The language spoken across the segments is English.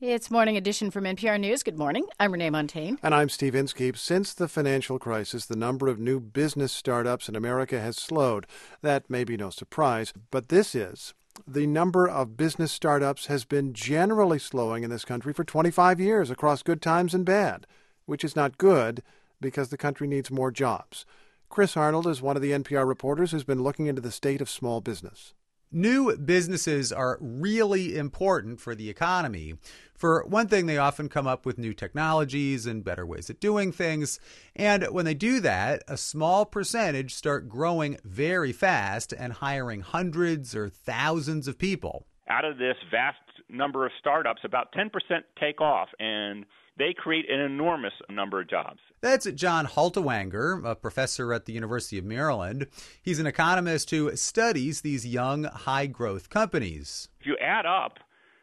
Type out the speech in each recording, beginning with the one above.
It's Morning Edition from NPR News. Good morning. I'm Renee Montaigne. And I'm Steve Inskeep. Since the financial crisis, the number of new business startups in America has slowed. That may be no surprise, but this is. The number of business startups has been generally slowing in this country for 25 years across good times and bad, which is not good because the country needs more jobs. Chris Arnold is one of the NPR reporters who's been looking into the state of small business. New businesses are really important for the economy. For one thing, they often come up with new technologies and better ways of doing things. And when they do that, a small percentage start growing very fast and hiring hundreds or thousands of people. Out of this vast number of startups, about 10% take off, and they create an enormous number of jobs. That's John Haltiwanger, a professor at the University of Maryland. He's an economist who studies these young, high-growth companies. If you add up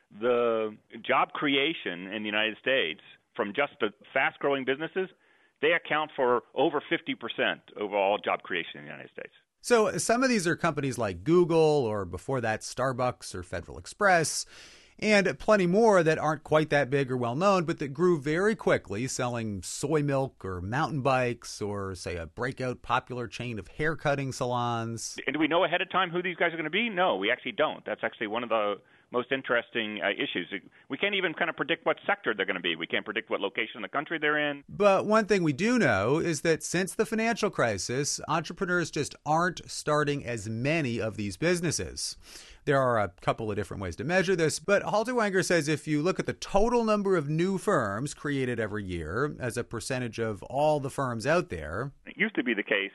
the job creation in the United States from just the fast-growing businesses, they account for over 50% of all job creation in the United States. So some of these are companies like Google, or before that, Starbucks or Federal Express, and plenty more that aren't quite that big or well-known, but that grew very quickly, selling soy milk or mountain bikes or, say, a breakout popular chain of hair-cutting salons. And do we know ahead of time who these guys are going to be? No, we actually don't. That's actually one of the most interesting issues. We can't even kind of predict what sector they're going to be. We can't predict what location in the country they're in. But one thing we do know is that since the financial crisis, entrepreneurs just aren't starting as many of these businesses. There are a couple of different ways to measure this, but Haltiwanger says if you look at the total number of new firms created every year as a percentage of all the firms out there. It used to be the case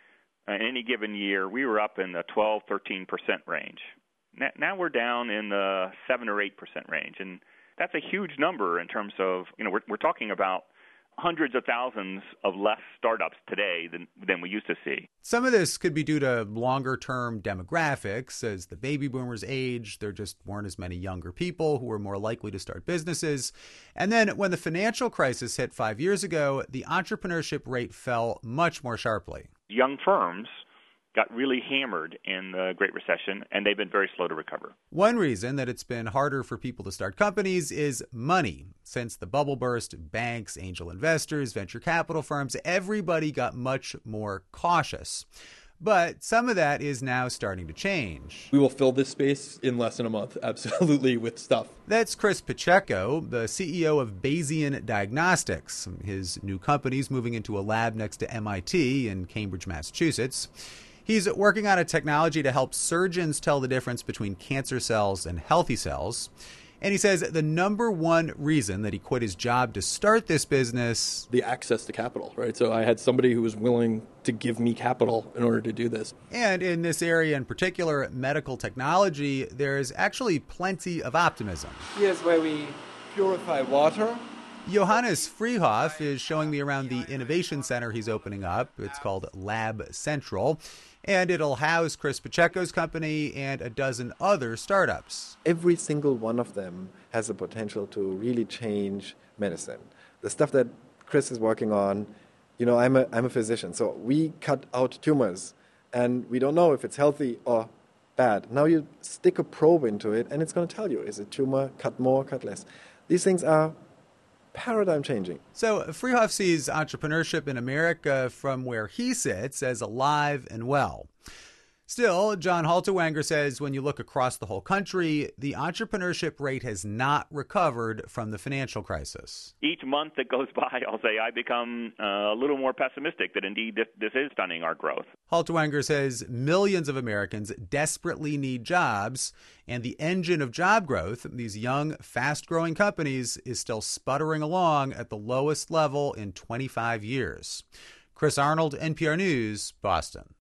in any given year, we were up in the 12, 13% range. Now we're down in the 7 or 8% range, and that's a huge number in terms of, we're talking about hundreds of thousands of less startups today than we used to see. Some of this could be due to longer-term demographics. As the baby boomers age, there just weren't as many younger people who were more likely to start businesses. And then when the financial crisis hit 5 years ago, the entrepreneurship rate fell much more sharply. Young firms got really hammered in the Great Recession, and they've been very slow to recover. One reason that it's been harder for people to start companies is money. Since the bubble burst, banks, angel investors, venture capital firms, everybody got much more cautious. But some of that is now starting to change. We will fill this space in less than a month, absolutely, with stuff. That's Chris Pacheco, the CEO of Bayesian Diagnostics. His new company's moving into a lab next to MIT in Cambridge, Massachusetts. He's working on a technology to help surgeons tell the difference between cancer cells and healthy cells. And he says the number one reason that he quit his job to start this business... the access to capital, right? So I had somebody who was willing to give me capital in order to do this. And in this area in particular, medical technology, there's actually plenty of optimism. Here's where we purify water. Johannes Friehoff is showing me around the innovation center he's opening up. It's called Lab Central, and it'll house Chris Pacheco's company and a dozen other startups. Every single one of them has the potential to really change medicine. The stuff that Chris is working on, I'm a physician, so we cut out tumors, and we don't know if it's healthy or bad. Now you stick a probe into it, and it's going to tell you, is it tumor, cut more, cut less. These things are paradigm changing. So Friehoff sees entrepreneurship in America from where he sits as alive and well. Still, John Haltiwanger says when you look across the whole country, the entrepreneurship rate has not recovered from the financial crisis. Each month that goes by, I'll say I become a little more pessimistic that indeed this is stunning our growth. Haltiwanger says millions of Americans desperately need jobs, and the engine of job growth, these young, fast-growing companies, is still sputtering along at the lowest level in 25 years. Chris Arnold, NPR News, Boston.